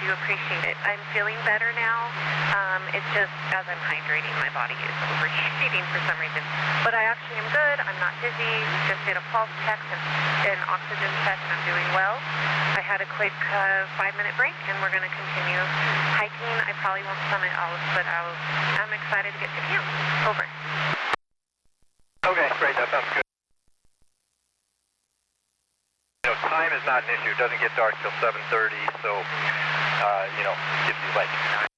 do appreciate it. I'm feeling better now. It's just as I'm hydrating, my body is overheating for some reason. But I actually am good. I'm not dizzy. Just did a pulse check and oxygen check, and I'm doing well. I had a quick 5-minute break, and we're going to continue hiking. I probably won't summit all, but I'm excited to get to camp. Over. Okay, great. That sounds good. Time is not an issue. It doesn't get dark till 7:30, so, gives you like